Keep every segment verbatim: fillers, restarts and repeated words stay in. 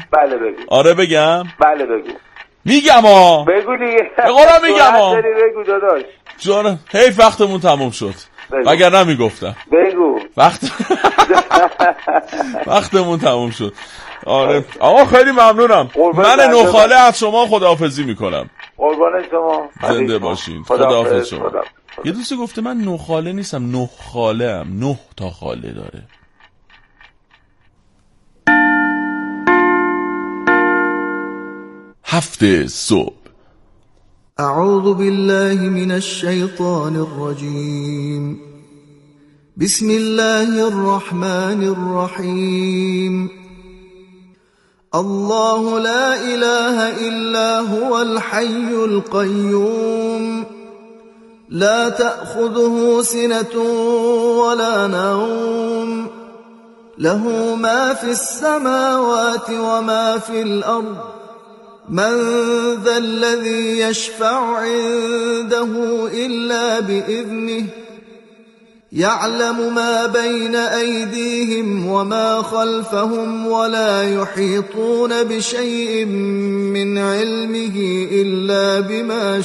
بله بگو. آره بگم؟ بله بگو. میگم ها. بگو دیگه. به قرآن میگم ها. بگو داداش. جان حیف وقتمون تموم شد. وگر نمیگفتم. بگو. وقت وقتمون تموم شد. آره آقا خیلی ممنونم. من نوخاله از شما خداحافظی میکنم. قربان شما. زنده باشین. خداحافظ شما. یه دوستی گفته من نوخاله نیستم، نه خاله ام. نه تا خاله داره. هفت صبح. اعوذ بالله من الشیطان الرجیم. بسم الله الرحمن الرحیم. الله لا اله الا هو الحي القيوم لا تأخذه سنة ولا نوم له ما في السماوات وما في الأرض من ذا الذي يشفع عنده إلا بإذنه يعلم ما بين أيديهم وما خلفهم ولا يحيطون بشيء من علمه إلا بما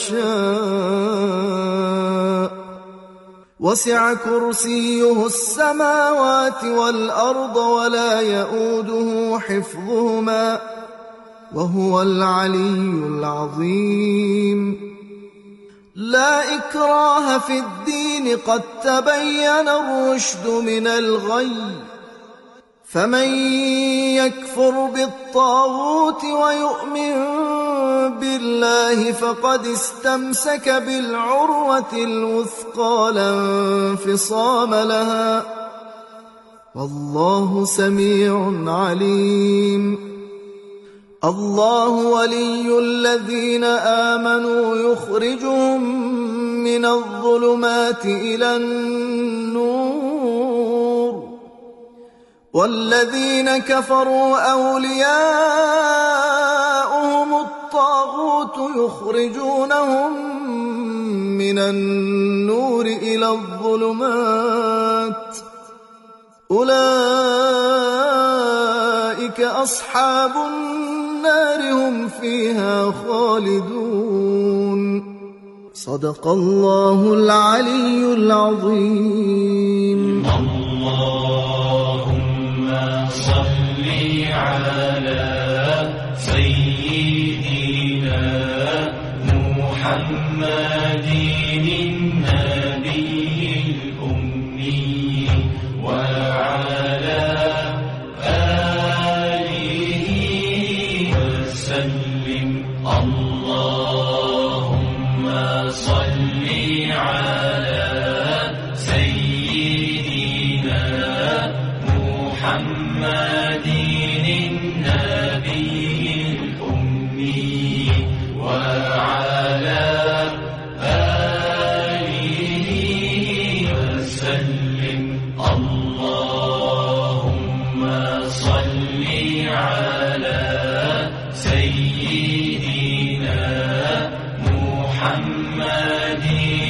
شاء وسع كرسيه السماوات والأرض ولا يؤوده حفظهما وهو العلي العظيم لا إكراه في الدين قد تبين الرشد من الغي فمن يكفر بالطاغوت ويؤمن بالله فقد استمسك بالعروة الوثقى لا انفصام لها والله سميع عليم الله ولي الذين آمنوا يخرجهم من الظلمات إلى النور والذين كفروا أولياؤهم الطاغوت يخرجونهم من النور إلى الظلمات أولئك أصحاب النار هم فيها خالدون صدق الله العلي العظيم. اللهم صل على سيدنا محمد النبي الأمي وعلى اللهم صل على سيدنا محمد النبي الأمي وعلى آله وسلم اللهم صل على سيدنا محمد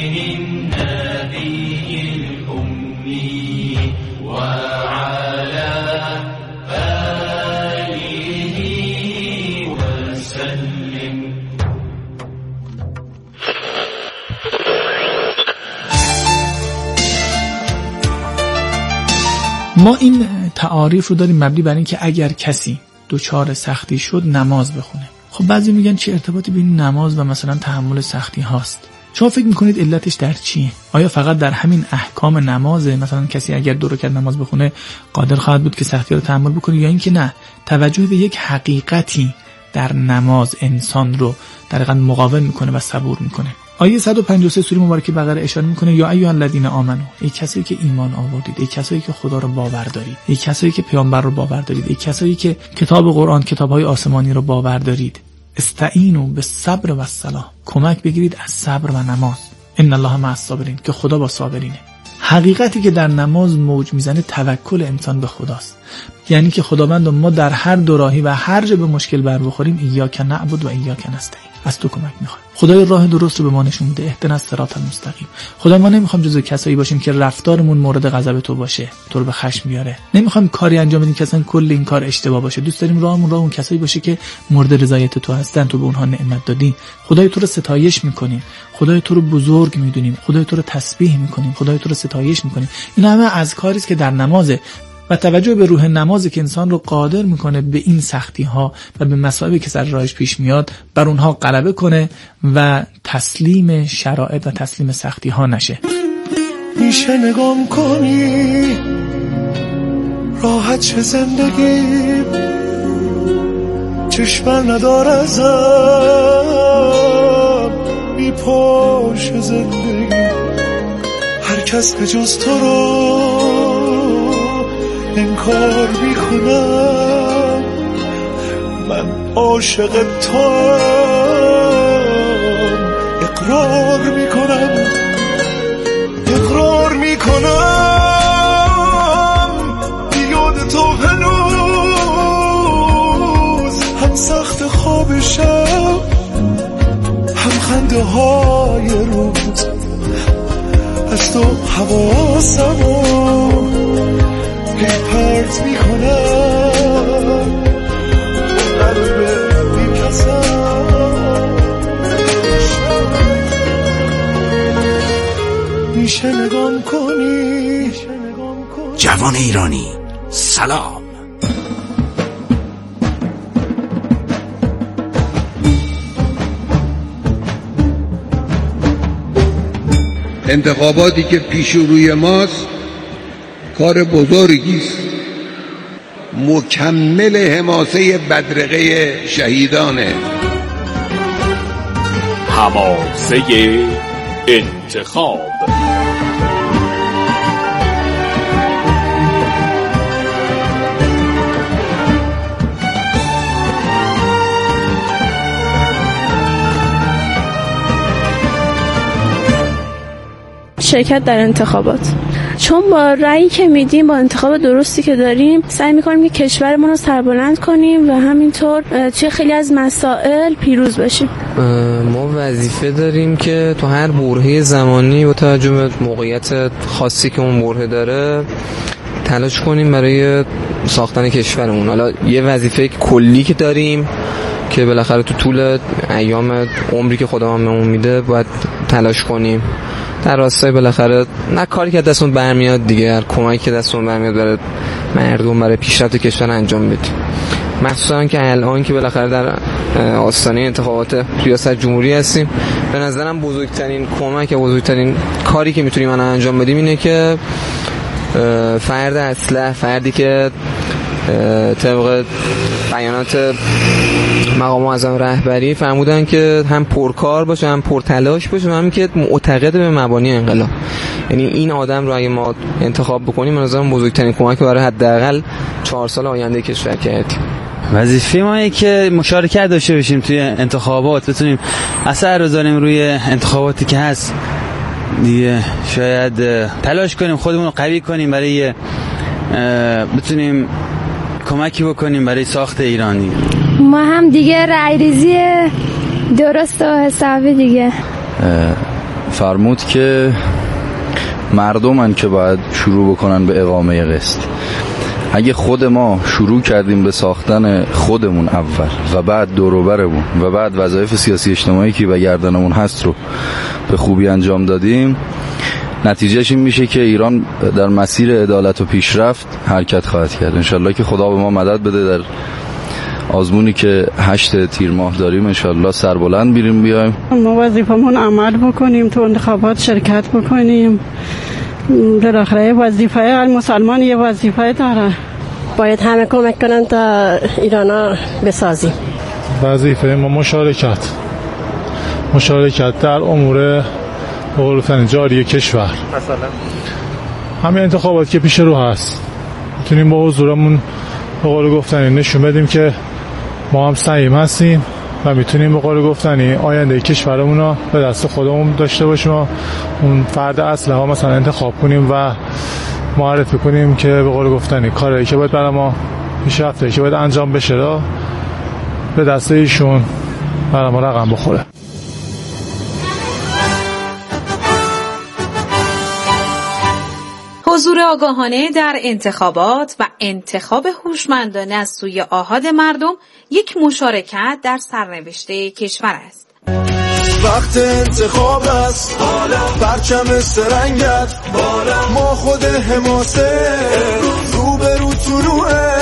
النبي الأمي وعلى آله وسلم. ما این تعاریف رو داریم مبنی بر این که اگر کسی دوچار سختی شد نماز بخونه. خب بعضی میگن چه ارتباطی بین نماز و مثلا تحمل سختی هاست؟ شما فکر میکنید علتش در چیه؟ آیا فقط در همین احکام نمازه؟ مثلا کسی اگر دو رکعت نماز بخونه قادر خواهد بود که سختی رو تحمل بکنه، یا اینکه نه، توجه به یک حقیقتی در نماز انسان رو در واقع مقاوم میکنه و صبور میکنه؟ آیه صد و پنجاه و سه سوره مبارکه بقره اشاره میکنه یا ایها الذین آمنو، ای کسایی که ایمان آوردید، ای کسایی که خدا رو باور دارید، ای کسایی که پیامبر رو باور دارید، ای کسایی که کتاب قرآن، کتاب‌های آسمانی رو باور دارید، استعینوا بالصبر و الصلاة، کمک بگیرید از صبر و نماز. ان الله مع الصابرین، که خدا با صابرینه. حقیقتی که در نماز موج میزنه توکل انسان به خداست. یعنی که خداوند ما در هر دو راهی و هر جا به مشکل بر بخوریم ایاک نعبد و ایاک نستعین، از تو کمک میخوایم. خدای راه درست رو به ما نشون بده، اهدنا الصراط المستقیم. خدا ما نمیخوام جزو کسایی باشیم که رفتارمون مورد غضب تو باشه، تو رو به خشم بیاره. نمیخوام کاری انجام بدیم که اصلا کل این کار اشتباه باشه. دوست داریم راهمون راه اون کسایی باشه که مورد رضایت تو هستن، تو به اونها نعمت دادی. خدای تو رو ستایش میکنیم، خدای تو رو بزرگ میدونیم، خدای تو رو تسبیح میکنیم، خدای تو رو ستایش میکنیم. این همه اذکاری است که در نمازه و توجه به روح نمازی که انسان رو قادر میکنه به این سختی ها و به مصائبی که سر راهش پیش میاد بر اونها غلبه کنه و تسلیم شرایط و تسلیم سختی ها نشه. میشه نگام کنی راحت چه زندگی، چشمن ندار ازم میپاش زندگی، هر کس به جز تو رو انکار میکنم، من عاشق توام اقرار میکنم، اقرار میکنم بیاد تو هنوز هم سخت خواب شب هم خنده های روز، از تو حواسمو هی پرت میکنم، قلب میکسم، میشه نگام کنی. جوان ایرانی سلام. انتخاباتی که پیش روی ماست کار بزرگی است، مکمل حماسه بدرقه شهیدانه. حماسه انتخاب. شرکت در انتخابات، چون با رأیی که میدیم، با انتخاب درستی که داریم، سعی میکنیم که کشورمون رو سربلند کنیم و همینطور توی خیلی از مسائل پیروز بشیم. ما وظیفه داریم که تو هر برهه زمانی با توجه به موقعیت خاصی که اون برهه داره تلاش کنیم برای ساختن کشورمون. حالا یه وظیفه کلی که داریم که بالاخره تو طول ایام عمری که خدا همون میده باید تلاش کنیم در راستای بالاخره نه کاری که دستمون برمیاد دیگه، هر کمکی که دستمون برمیاد برای مردم، برای پیشرفت کشور انجام بدیم. مخصوصا که الان که بالاخره در آستانه انتخابات ریاست جمهوری هستیم، به نظرم بزرگترین کمک و بزرگترین کاری که میتونیم الان انجام بدیم اینه که فرد اصلح، فردی که طبق بیانات مقام معظم رهبری فرمودن که هم پرکار باشه، هم پرتلاش باشه، و هم که معتقد به مبانی انقلاب. یعنی این آدم رو اگه ما انتخاب بکنیم، از نظرم بزرگترین کمک برای حداقل چهار سال آینده کشور کردیم. وظیفه ما اینه که مشارکت داشته باشیم توی انتخابات، بتونیم اثر بذاریم روی انتخاباتی که هست دیگه. شاید تلاش کنیم خودمون رو قوی کنیم برای بتونیم کمکی بکنیم برای ساخت ایران دیگه. ما هم دیگه رأی ریزی درست و حسابی دیگه فرمود که مردمن که باید شروع بکنن به اقامه قسط. اگه خود ما شروع کردیم به ساختن خودمون اول و بعد دور و برمون و بعد وظایف سیاسی اجتماعی که به گردنمون هست رو به خوبی انجام دادیم، نتیجهش این میشه که ایران در مسیر عدالت و پیشرفت حرکت خواهد کرد. انشالله که خدا به ما مدد بده، در آزمونی که هشت تیر ماه داریم انشالله سربلند بیریم بیایم. ما وظیفمون عمل بکنیم، تو انتخابات شرکت بکنیم. در آخره وظیفه مسلمان یه وظیفه داره، باید همه کمک کنن تا ایرانا بسازیم. وظیفه ما مشارکت مشارکت در امور بقول جاری کشور. مثلا همین انتخابات که پیش رو هست میتونیم با حضورمون به قول گفتنی نشون بدیم که ما هم سعیم هستیم و میتونیم به قول گفتنی آینده کشورمون رو به دست خودمون داشته باشیم و اون فرد اصل ها مثلا انتخاب کنیم و معرفی کنیم که به قول گفتنی کاری که باید برای ما پیشرفته که باید انجام بشه را به دسته ایشون برای ما رقم بخوره. حضور آگاهانه در انتخابات و انتخاب هوشمندانه از سوی آحاد مردم یک مشارکت در سرنوشت کشور است. وقت انتخاب است، پرچم سرنگت بالا، ما خود حماسه رو به رو طلوعه.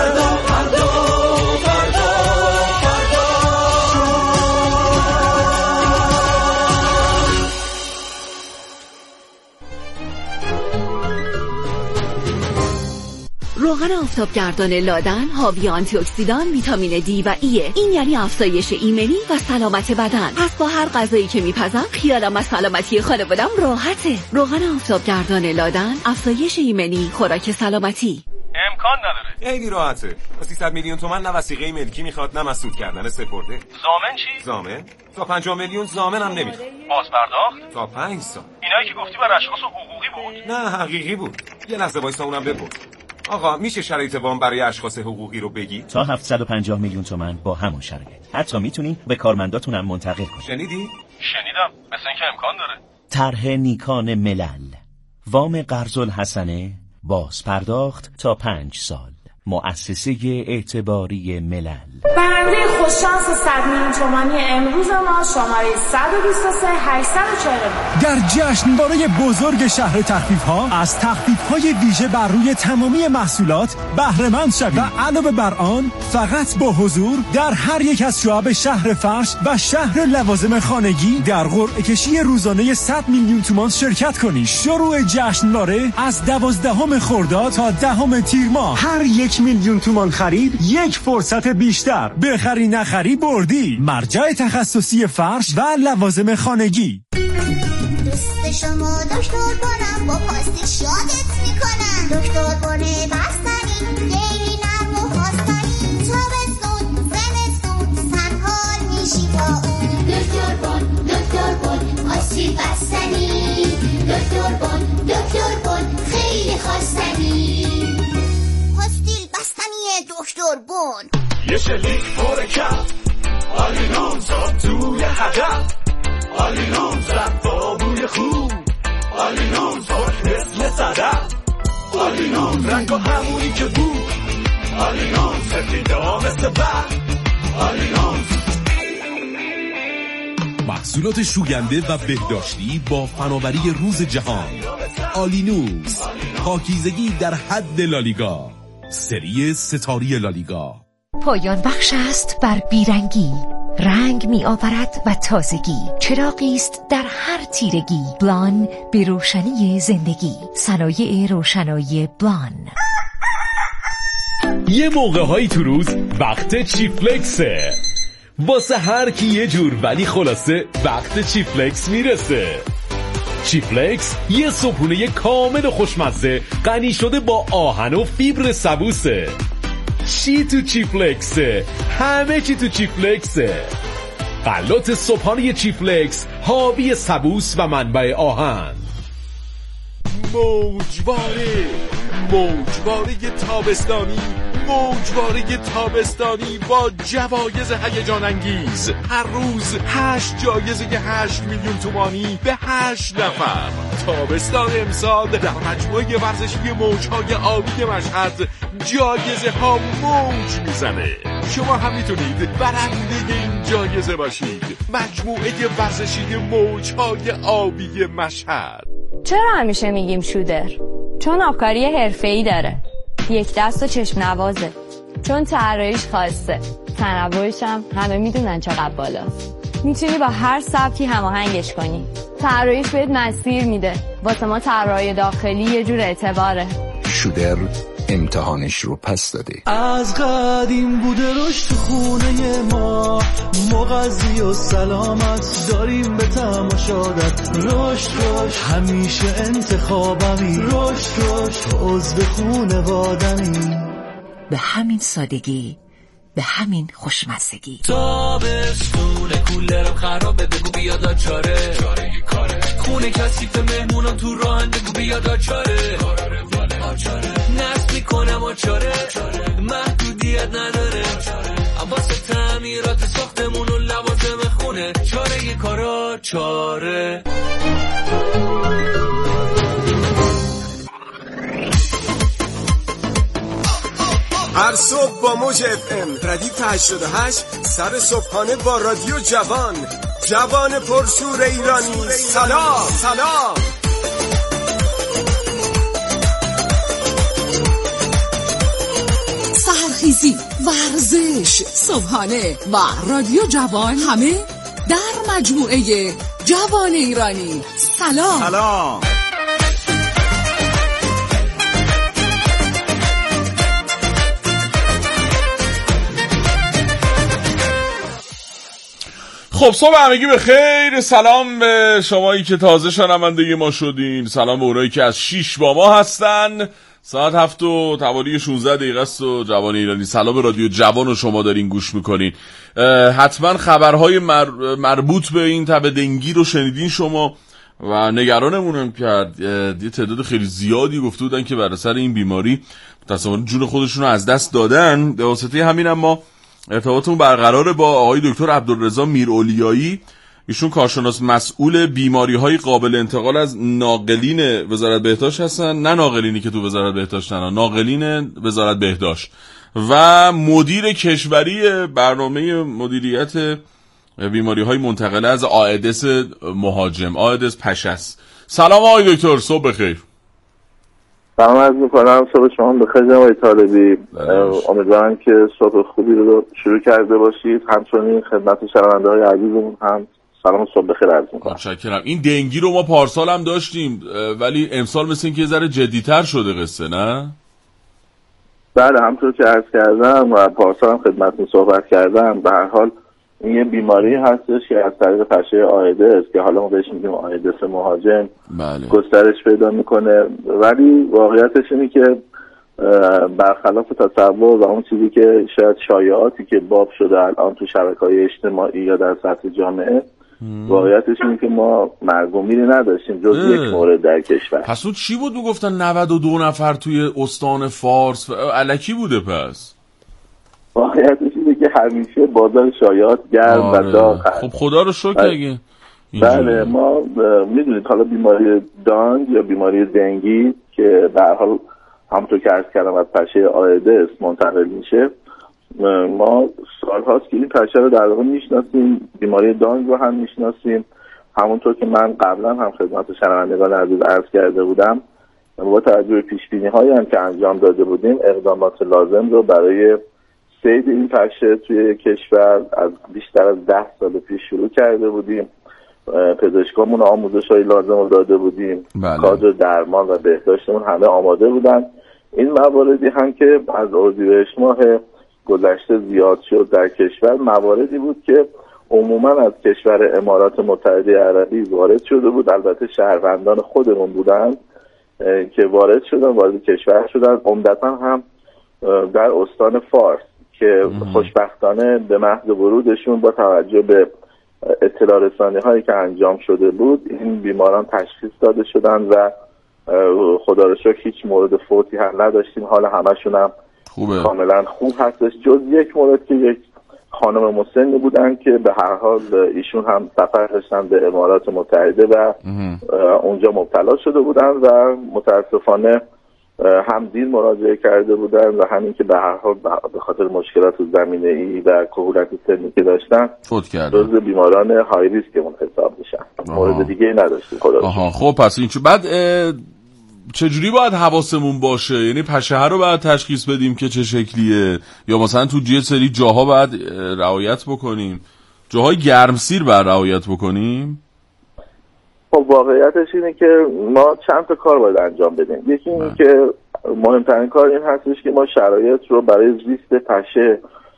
روغن آفتابگردان لادن حاوی آنتی اکسیدان، ویتامین دی و ایه. این یعنی افزایش ایمنی و سلامت بدن. پس با هر غذایی که میپزم خیالم از سلامتی خانوادم راحته. روغن آفتابگردان لادن، افزایش ایمنی، خوراک سلامتی. امکان نداره. خیلی راحته. با سیصد میلیون تومان نه وثیقه ملکی میخواد، نه مسدود کردن سپرده. زامن چی؟ زامن؟ تا پنجاه میلیون زامن هم نمیخواد. باز پرداخت؟ تا پنج سال. اینایی که گفتی بر اشخاص حقوقی بود؟ نه حقیقی بود. یه لحظه وایسا اونم بپرس. آقا میشه شرایط وام برای اشخاص حقوقی رو بگی؟ تا هفتصد و پنجاه میلیون تومان با همون شرایط. حتی میتونی به کارمنداتونم منتقل کنی. شنیدی؟ شنیدم. مثل اینکه امکان داره. طرح نیکان ملل. وام قرض الحسنه باز پرداخت تا پنج سال. مؤسسه اعتباری ملل. برنده خوششانس صد میلیون تومانی امروز ما شماره صد و بیست و سه هشتصد و چهل و در جشنواره بزرگ شهر تخفیف‌ها از تخفیف‌های ویژه بر روی تمامی محصولات بهره مند شوید و علاوه بر آن فقط با حضور در هر یک از شعب شهر فرش و شهر لوازم خانگی در قرعه کشی روزانه صد میلیون تومان شرکت کنید. شروع جشنواره از دوازدهم خرداد تا دهم تیر ماه. هر یک میلیون تومان خرید یک فرصت بیشتر. بخری نخری بردی. مرجع تخصصی فرش و لوازم خانگی. دوست شما دکتر بانم با پاستی شادت میکنم. دکتر بانه بستنی لیلی نرم و خواستنی تابستون زمستون سنحال میشی با اون. دکتر بان دکتر بان پاستی بستنی. دکتر بان دکتر بان خیلی خواستنی. پاستیل بستنی دکتر بان. یه شلیک پر کف آلینون زاد توی هدف. آلینون زد با بوی خوب. آلینون زاد مثل صدف. آلینون رنگ و همونی که بود. آلینون سفیدا مثل برق. آلینون محصولات شوینده و بهداشتی با فناوری روز جهان. آلینوس، پاکیزگی در حد لالیگا. سری ستاری لالیگا. پایان بخش است بر بیرنگی، رنگ می آورد و تازگی، چراغی است در هر تیرگی. بلان به روشنی زندگی. صنایع روشنایی بلان. یه موقع هایی تو روز وقت چیفلکسه، واسه هر کی یه جور، ولی خلاصه وقت چیفلکس میرسه. چیفلکس یه صبحونه کامل و خوشمزه غنی شده با آهن و فیبر سبوسه. چی تو چیفلکسه؟ همه چی تو چیفلکسه. غلات صبحانه چیفلکس حاوی سبوس و منبع آهن. موجواره موجواره تابستانی، موجواره تابستانی با جوایز هیجان انگیز. هر روز هشت جایزه هشت میلیون تومانی به هشت نفر. تابستان امسال در مجموعه ورزشی موجهای آبی مشهد جایزه ها موج میزنه. شما هم میتونید برنده این جایزه باشید. مجموعه ورزشی موجهای آبی مشهد. چرا همیشه میگیم شودر؟ چون آبکاری حرفه‌ای داره، یک دست و چشم نوازه، چون طراحیش خاصه، تنوعش هم همه میدونن چقدر بالاست. میتونی با هر سبکی هماهنگش کنی. طراحیش بهت مسیر میده. واسه ما طراحی داخلی یه جور اعتباره. شودر امتحانش رو پس داده. از قدیم بوده رشد تو خونه ما، مغذی و سلامت داریم به تماشادت. رشد رشد همیشه انتخابمی، رشد رشد عضو خونوادمی. به همین سادگی، به همین خوشمزگی. تابستون کولرم خرابه، بگو بیاد چاره. چاره کاره. خونه کثیف مهمونم تو راهن، بگو بیاد چاره. کاره نصب میکنم و چاره محدودیت نداره واسه تعمیرات ساختمون و لوازم خونه چاره یه کارا چاره. هر صبح با موج اف ام ردیف هشتاد و هشت سر صبحانه با رادیو جوان، جوان پرشور ایرانی. سلام سلام. سحرخیزی، ورزش، صبحانه و رادیو جوان همه در مجموعه جوان ایرانی. سلام سلام. خب صبح همگی به خیر. سلام به شمایی که تازه شنونده ما شدین، سلام به اونایی که از شیش با ما هستن. ساعت هفت و توالی شانزده دقیقه است و جوان ایرانی. سلام به رادیو جوان رو شما دارین گوش میکنین. حتما خبرهای مر... مربوط به این تب دنگی رو شنیدین شما و نگرانمونم کرد. یه تعداد خیلی زیادی گفته بودن که بر اثر این بیماری متأسفانه جون خودشون رو از دست دادن. به واسطه همین ما ارتباطمون برقراره با آقای دکتر عبدالرضا میراولیایی. ایشون کارشناس مسئول بیماری‌های قابل انتقال از ناقلین وزارت بهداشت هستن. نه ناقلینی که تو وزارت بهداشت نه، ناقلین وزارت بهداشت و مدیر کشوری برنامه مدیریت بیماری‌های منتقله از آیدس مهاجم، آیدس پشس. سلام آقای دکتر، صبح بخیر. سلام عرض می‌کنم، صبح شما بخیر جناب طالبی. امیدوارم که صبح خوبی رو شروع کرده باشید. همچنین خدمت شنونده‌های عزیزمون هم سلام صبح بخیر عرض می‌کنم. متشکرم. این دنگی رو ما پارسال هم داشتیم ولی امسال مثل اینکه یه ذره جدی‌تر شده قصه، نه؟ بله، همونطور که عرض کردم و پارسال هم خدمتتون صحبت کردم، به هر حال این یه بیماری هستش که از طریق پشه آیدس که حالا ما بهش میگیم آیدس مهاجم بله. گسترش پیدا میکنه. ولی واقعیتش اینه که برخلاف تصور و اون چیزی که شاید شایعاتی که باب شده الان تو شبکه‌های اجتماعی یا در سطح جامعه، واقعیتش اینه که ما مرگ و میری نداشتیم جز اه. یک مورد در کشور. پس اون چی بود میگفتن نود و دو نفر توی استان فارس الکی بوده؟ پس واقعیتش اینه که همیشه بازار شایعات گرم و داغ هست. خب خدا رو شکر. اگه بله، ما میدونید حالا بیماری دانگ یا بیماری دنگی که به هر حال همونطور که عرض کردم از پشه آیدس منتقل میشه، ما سالهاست که این پشه رو در واقع میشناسیم، بیماری دانگ رو هم میشناسیم. همونطور که من قبلا هم خدمت شنوندگان عزیز عرض کرده بودم، با توجه به پیشبینی هایی هم که انجام داده بودیم، اقدامات لازم رو برای صید این پشه توی کشور از بیشتر از ده سال پیش شروع کرده بودیم. پزشکامون آموزش های لازم رو داده بودیم. بله. کادر درمان و بهداشتمون همه آماده بودن. این مواردی هم که از اردیبهشت ماه گذشته زیاد شد در کشور، مواردی بود که عموما از کشور امارات متحده عربی وارد شده بود. البته شهروندان خودمون بودن که وارد شدن، وارد کشور شدن، عمدتا هم در استان فارس که خوشبختانه به محض ورودشون با توجه به اطلاع رسانی هایی که انجام شده بود این بیماران تشخیص داده شدن و خدا رو شکر هیچ مورد فوتی هم نداشتیم. حالا همشون هم خوبه. کاملا خوب هستش جز یک مورد که یک خانم مسنی بودن که به هر حال ایشون هم سفر داشتن به امارات متحده و اونجا مبتلا شده بودن و متاسفانه هم دیر مراجعه کرده بودن و همین که به هر حال به خاطر مشکلات زمینه‌ای و کهولت سنی که داشتن فوت کردن. جزو بیماران های ریسک اون حساب میشن. مورد دیگه ای نداشتیم خدا رو آها. خب پس این چه بعد چجوری باید حواسمون باشه؟ یعنی پشه رو باید تشخیص بدیم که چه شکلیه یا مثلا تو یه سری جاها باید رعایت بکنیم؟ جاهای گرمسیر باید رعایت بکنیم؟ خب واقعیتش اینه که ما چند تا کار باید انجام بدیم. یکی این که مهمترین کار این هستش که ما شرایط رو برای زیست پشه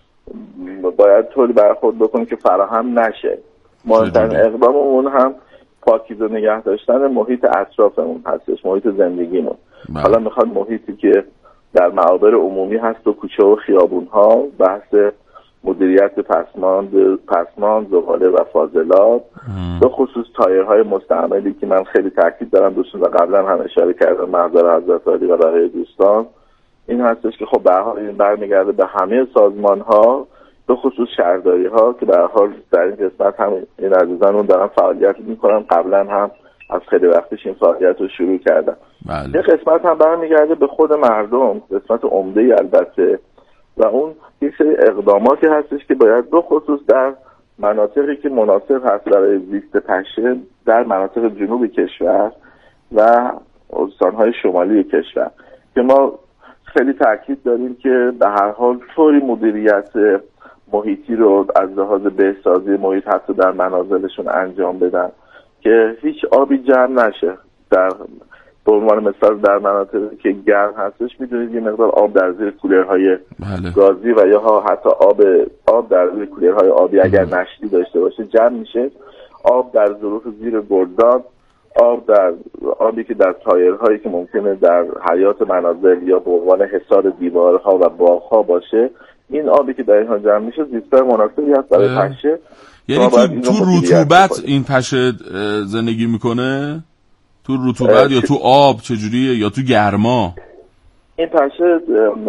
باید طوری برخورد بکنیم که فراهم نشه. مهمترین اقداممون هم پاکیزه نگه داشتن محیط اطرافمون هستش، محیط زندگیمون. حالا میخواد محیطی که در معابر عمومی هست و کوچه و خیابون ها، بحث مدیریت پسماند پسماند زباله و فاضلات، به خصوص تایرهای مستعملی که من خیلی تاکید دارم دوستان و قبلا هم اشاره کردم محضر حضرت عالی و بقیه دوستان، این هستش که خب به هر حال این برمیگرده به همه سازمان ها، به خصوص شهرداری ها که به هر حال در این قسمت هم این عزیزانمون دارن فعالیت میکنن، قبلا هم از خیلی وقتش این فعالیت رو شروع کردن. بله. یه قسمت هم برمیگرده به خود مردم، قسمت عمده البته، و اون یک سری اقداماتی هستش که باید به خصوص در مناطقی که مناسب هست برای زیست پشه در مناطق جنوب کشور و استانهای شمالی کشور که ما خیلی تاکید داریم که به هر حال طوری مدیریت محیطی رو از لحاظ بهسازی محیط حتی در منازلشون انجام بدن که هیچ آبی جمع نشه. در به عنوان مثال در مناطقی که گرم هستش میدونید یه مقدار آب در زیر کولرهای بله. گازی و یا حتی آب آب در زیر کولرهای آبی اگر نشتی داشته باشه جمع میشه. آب در ظروف زیر گلدان، آب در آبی که در تایرهایی که ممکنه در حیات منازل یا به عنوان حصار دیوارها و باغها باشه، این آبی که در اینها جمع میشه زیستگاه مناسبی هست برای پشه. یعنی تو, تو رطوبت این پشه زندگی میکنه؟ تو رطوبت یا تو آب چجوریه یا تو گرما؟ این پشه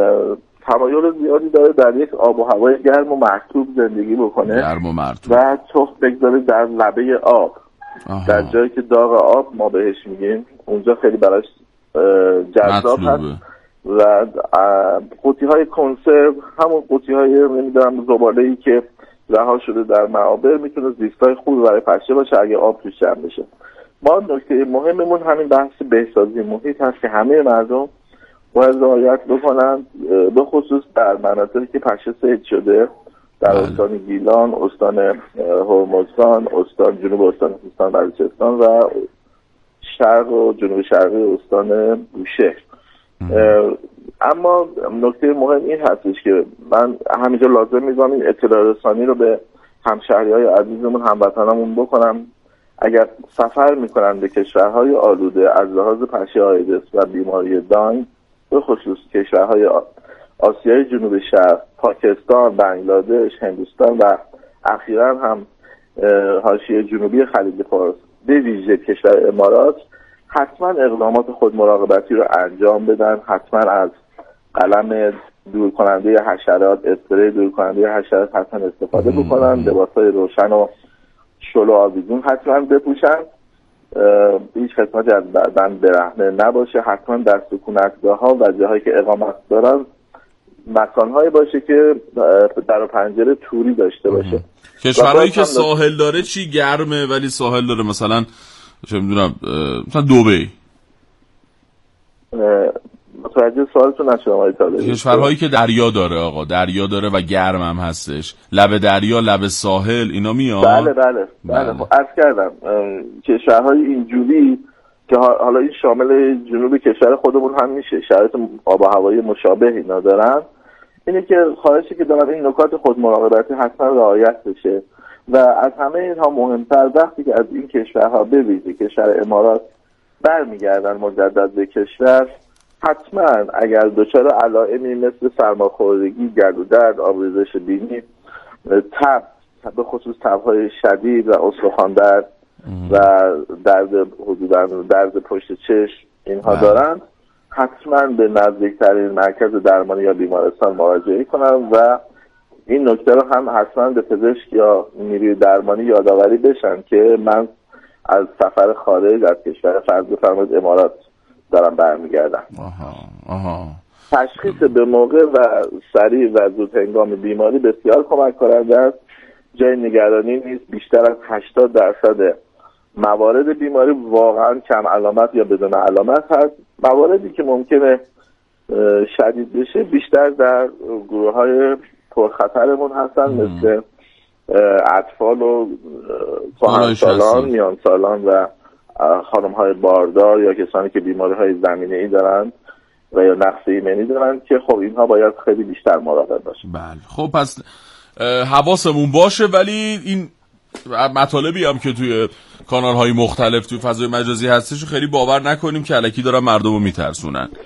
تمایل زیادی داره در یک آب و هوای گرم و مرطوب زندگی بکنه، گرم و مرطوب و تخم بگذاره در لبه آب. آها. در جایی که داغ آب ما بهش میگیم اونجا خیلی براش جذاب هست و قوطی های کنسرو، همون قوطی های نمیدونم زباله‌ای که رها شده در معابر میتونه زیستای خوب برای پشه باشه اگه آب توش جمع بشه. ما نکته مهممون همین بحث بهسازی محیط هست که همه مردم باید رعایت بکنن، به خصوص در مناطقی که پشه صید شده، در استان گیلان، استان هرمزگان، استان جنوب استان سیستان و بلوچستان و شرق و جنوب شرقی استان بوشهر. اما نکته مهم این هستش که من همینجا لازم می‌دونم این اطلاع رسانی رو به همشهری‌های عزیزمون هموطنامون بکنم. اگر سفر میکنن به کشورهای آلوده از لحاظ پشه آیدس و بیماری داین، به خصوص کشورهای آسیای جنوب شرق، پاکستان، بنگلادش، هندوستان و اخیراً هم حاشیه جنوبی خلیج فارس، به ویژه کشور امارات، حتما اقدامات خود مراقبتی رو انجام بدن. حتما از قلم دور کننده حشرات، اسپری دور کننده حشرات حتما استفاده بکنن، لباسای روشن و شلو آویزون حتما بپوشن، هیچ قسمتی از بدن برهنه نباشه، حتما در سکونتگاه ها و جاهایی که اقامت دارن مکانهایی باشه که در و پنجره توری داشته باشه. کشورهایی که ساحل داره چی گرمه ولی ساحل داره، مثلا چه میدونم مثلا دبی؟ متوجه سوالتون نشدم آقای طالبی. کشورهایی که دریا داره آقا، دریا داره و گرم هم هستش، لب دریا، لب ساحل، اینا میاد؟ بله بله بله, بله. عرض کردم کشورهای اینجوری که حالا این شامل جنوب کشور خودمون هم میشه، شرایط آب و هوایی مشابه اینا دارن، اینه که خواهشی که دارم این نکات خود مراقبتی حتما رعایت بشه و از همه اینها مهمتر وقتی که از این کشورها به ویژه کشور امارات برمیگردن مجدد به کشور، حتما اگر دچار علائمی مثل سرماخوردگی، گلو درد، آبریزش بینی، تب، به خصوص تب‌های شدید و استخوان درد و درد حدوداً درد پشت چشم اینها دارند، حتما به نزدیکترین مرکز درمانی یا بیمارستان مراجعه کنند و این نکته رو هم حتما به پزشک یا نیروی درمانی یادآوری بشن که من از سفر خارج از کشور فرض بفرمایید امارات دارم برمیگردم. آها آها. تشخیص به موقع و سریع و زود هنگام بیماری بسیار کمک کننده است. جای نگرانی نیست. بیشتر از هشتاد درصد موارد بیماری واقعا کم علامت یا بدون علامت هست. مواردی که ممکنه شدید بشه بیشتر در گروه های پرخطرمون هستن، مثل اطفال و کهنسالان، میانسالان و خانم های باردار یا کسانی که بیماری های زمینه ای دارن و یا نقص ایمنی دارن که خب اینها باید خیلی بیشتر مراقب باشن. بله خب پس حواسمون باشه، ولی این مطالبی هم که توی کانال های مختلف توی فضای مجازی هستش خیلی باور نکنیم که الکی دارن مردم رو میترسونن.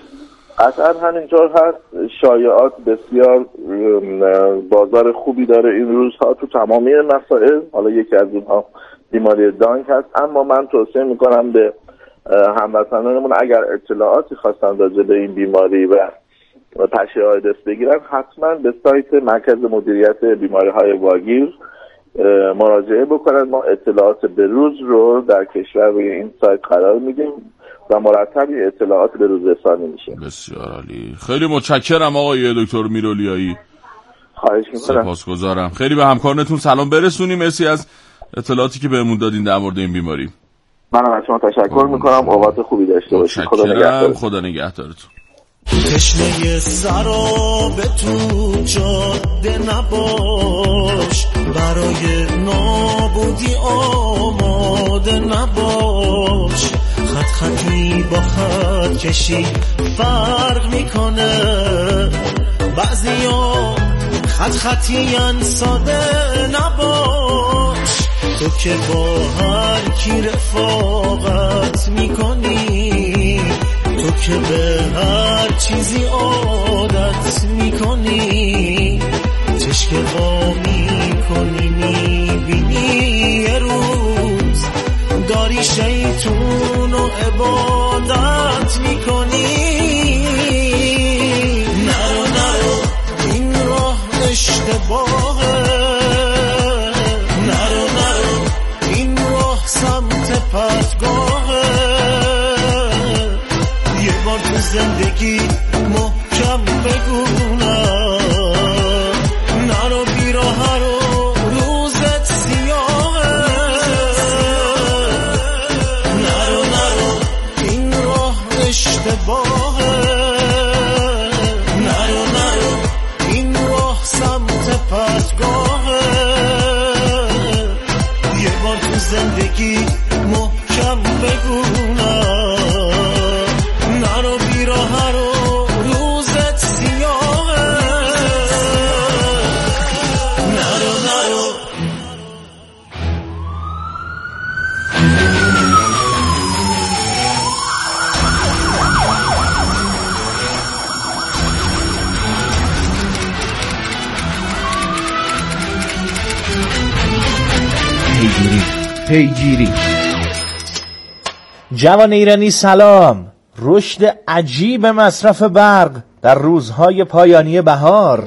قطعا همینطور هست. شایعات بسیار بازار خوبی داره این روزها تو تمامی مسائل. حالا یکی از اونها بیماری دانک هست، اما من توصیه میکنم به هموطنانمون اگر اطلاعاتی خواستن راجع به این بیماری و پشه آیدس بگیرن، حتما به سایت مرکز مدیریت بیماری های واگیر مراجعه بکنن. ما اطلاعات به روز رو در کشور روی این سایت قرار میدیم و مرتب اطلاعات به روز رسانی میشه. بسیار عالی. خیلی متشکرم آقای دکتر میرولایی. خواهش میکنم. سپاسگزارم. خیلی به همکارانتون سلام برسونیم. مرسی از اطلاعاتی که بهمون دادین در مورد این بیماری. منم از شما تشکر میکنم. اوقات خوبی داشته باشید. خدا نگهدارتون. خدا نگهدارتون. تشنه سرابه تو جاده نباش، برای نابودی آماده نباش. خط خطی با خط کشی فرق میکنه، بعضیا خط خطی ساده نباش. تو که با هر کی رفاقت میکنی، تو که به هر چیزی عادت میکنی، چشک وا میکنی میبینی یه روز داری شیطون و عبادت میکنی. نرو نرو این راه اشتباهه، نرو نرو این راه سمت پتگاهه. یه بار تو زندگی محکم بگونم، نرو بیراه رو روزت سیاهه. نرو نرو این راه اشتباهه، نرو نرو این راه سمت پتگاهه. یه بار تو زندگی محکم بگونم، نرو بیراه رو روزت سیاهه. نرو نرو پیگیری پیگیری جوان ایرانی سلام. رشد عجیب مصرف برق در روزهای پایانی بهار.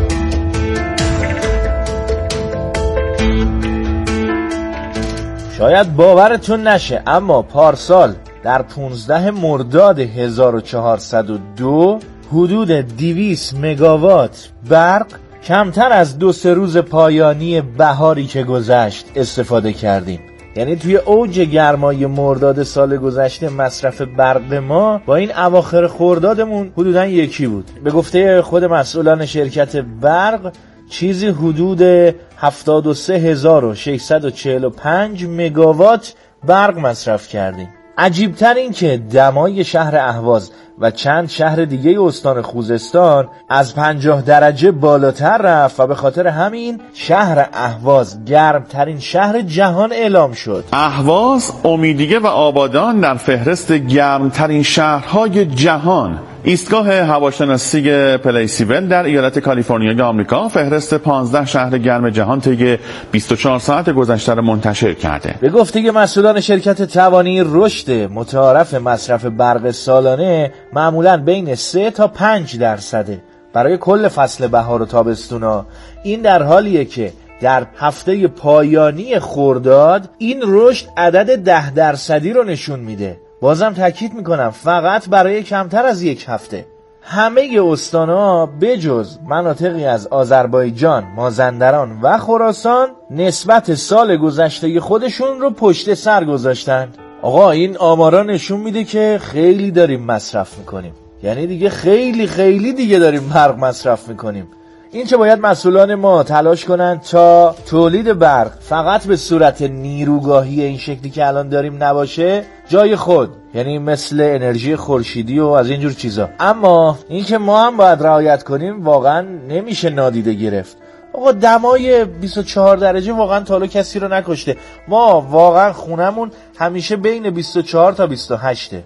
شاید باورتون نشه اما پارسال در پانزده مرداد هزار و چهارصد و دو حدود دویست مگاوات برق کمتر از دو سه روز پایانی بهاری که گذشت استفاده کردیم. یعنی توی اوج گرمای مرداد سال گذشته مصرف برق ما با این اواخر خردادمون حدوداً یکی بود. به گفته خود مسئولان شرکت برق چیزی حدود هفتاد و سه هزار و ششصد و چهل و پنج مگاوات برق مصرف کردیم. عجیبتر این که دمای شهر اهواز و چند شهر دیگه استان خوزستان از پنجاه درجه بالاتر رفت و به خاطر همین شهر اهواز گرمترین شهر جهان اعلام شد. اهواز، امیدیه و آبادان در فهرست گرمترین شهرهای جهان. ایستگاه هواشناسی پلیسیول در ایالت کالیفرنیا آمریکا فهرست پانزده شهر گرم جهان طی بیست و چهار ساعت گذشته را منتشر کرده. به گفته مسئولان شرکت توانی رشد متعارف مصرف برق سالانه معمولاً بین سه تا پنج درصده برای کل فصل بهار و تابستونا. این در حالیه که در هفته پایانی خرداد این رشد عدد ده درصدی رو نشون میده. بازم تاکید میکنم فقط برای کمتر از یک هفته. همه استان‌ها بجز مناطقی از آذربایجان، مازندران و خراسان نسبت سال گذشته خودشون رو پشت سر گذاشتن. آقا این آمارا نشون میده که خیلی داریم مصرف میکنیم. یعنی دیگه خیلی خیلی دیگه داریم برق مصرف میکنیم. این چه باید مسئولان ما تلاش کنن تا تولید برق فقط به صورت نیروگاهی این شکلی که الان داریم نباشه جای خود، یعنی مثل انرژی خورشیدی و از اینجور چیزا. اما این که ما هم باید رعایت کنیم واقعا نمیشه نادیده گرفت. آقا دمای بیست و چهار درجه واقعا تا حالا کسی رو نکشته. ما واقعا خونمون همیشه بین بیست و چهار تا بیست و هشت.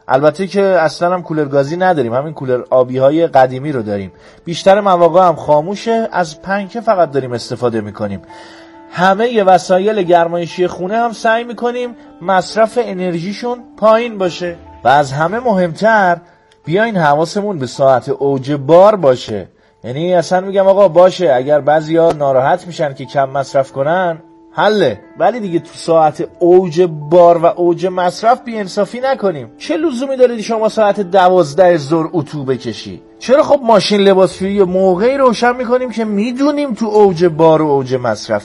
البته که اصلا هم کولر گازی نداریم، همین کولر آبی های قدیمی رو داریم. بیشتر مواقع هم خاموشه، از پنکه فقط داریم استفاده میکنیم. همه ی وسایل گرمایشی خونه هم سعی میکنیم مصرف انرژیشون پایین باشه. و از همه مهمتر بیاین حواسمون به ساعت اوج بار باشه. یعنی اصلا میگم آقا باشه، اگر بعضیا ناراحت میشن که کم مصرف کنن حله، ولی دیگه تو ساعت اوج بار و اوج مصرف بی انصافی نکنیم. چه لزومی داره شما ساعت دوازده ظهر اتو بکشی؟ چرا خب ماشین لباسشویی موقعی روشن میکنیم که میدونیم تو اوج بار و اوج مصرف